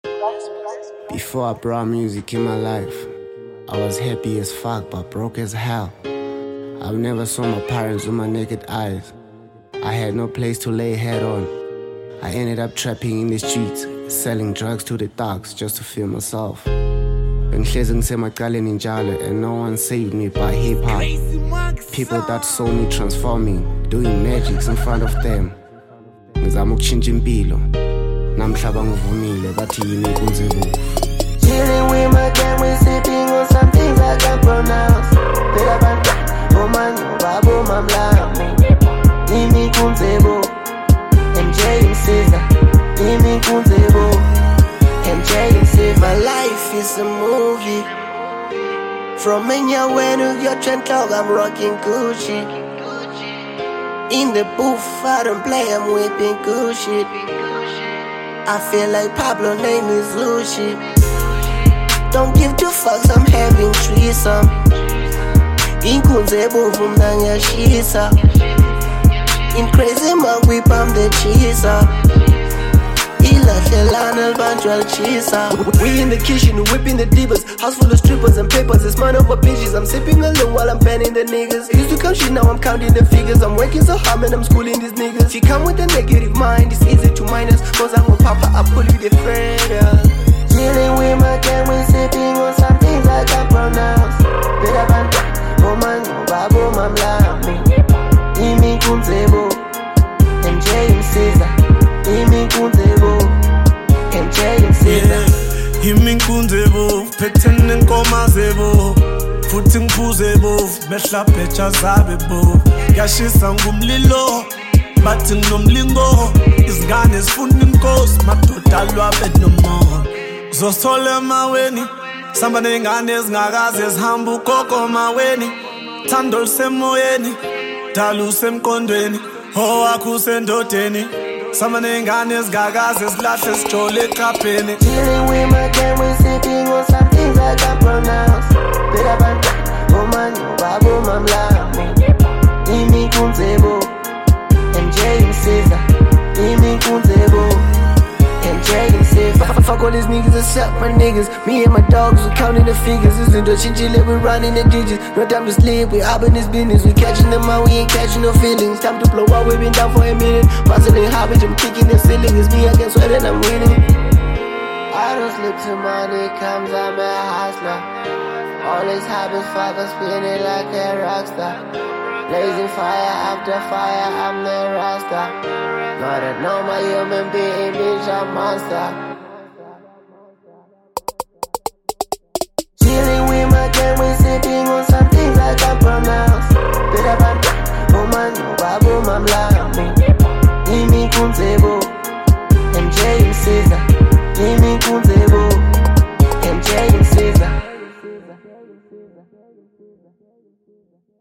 Before I brought music in my life, I was happy as fuck but broke as hell. I've never saw my parents with my naked eyes. I had no place to lay head on. I ended up trapping in the streets, selling drugs to the thugs just to feel myself. Bengihlezi ngisemacaleni njalo and no one saved me but hip-hop. People that saw me transforming, doing magics in front of them. Ngizama ukutshintsha impilo, namhlaba ngivumile bathi yimi kunzima. Chilling with my gang, we sipping on some things I can't pronounce. Bela bantu, bomanyo, babo mamlami. Imi kunzebo, MJ Insiza. Imi kunzebo, MJ Insiza. My life is a movie. From Enyawe to your Trent Cloud, I'm rocking Gucci. In the booth, I don't play, I'm whipping good shit. I feel like Pablo, name is Lucy. Don't give two fucks, I'm having threesome. Inkunzebo vumna ngiyashisa. In crazy mug we pump the cheese up. Ilahlelana banjwa chisa. We in the kitchen whipping the divas. House full of strippers and papers. It's mine over bitches. I'm sipping alone while I'm banning the niggas. Used to count shit, now I'm counting the figures. I'm working so hard, man, I'm schooling these niggas. If you come with a negative mind, it's easy to minus. Cause I'm with Papa, I pull you the friend. Chilling with my gang, we sipping on some things I can't pronounce. Bela bantu, bomanyo, babo mamlami. Imi kunzebo, MJ Insiza. Imi kunzebo, MJ Insiza. Imi kunzebo, phethene nenkoma zebo. Futhi ngiphuzebo, mehla phecha zabebo. Ngiyashisa ngumlilo, bathi nginomlingo. Izingane zifuna inkosi, madoda alwabe nomoya. Zosole maweni, samba nengane ezingakaze zihamba ukoko maweni. Thando lisemoyeni, dala usemqondweni, owakho usendodeni. Samba nengane ezingakaze zilahle sijole eqapheni. Chilling with my gang, we sipping on some things I can't pronounce. Bela bantu, bomanyo, babo mamlami. Imi kunzebo, MJ Insiza. Imi kunzebo, MJ Insiza. Fuck all these niggas except my niggas. Me and my dogs, we counting the figures. This is the chinchilla, we running the digits. No time to sleep, we up in this business. We catching them out, we ain't catching no feelings. Time to blow out, we been down for a minute. Passing in habits, I'm kicking the ceiling. It's me against sweat and I'm winning. I don't sleep till money comes, I'm a hustler. All these habits, father spinning like a rockstar. Blazing fire after fire, I'm the rasta. Not a normal human being, bitch, I'm a monster. Chilling with my gang, we sipping on some things I can't pronounce. Bela bantu, bomanyo, babo mamlami. Imi kunzebo, MJ Insiza. Imi kunzebo, MJ Insiza.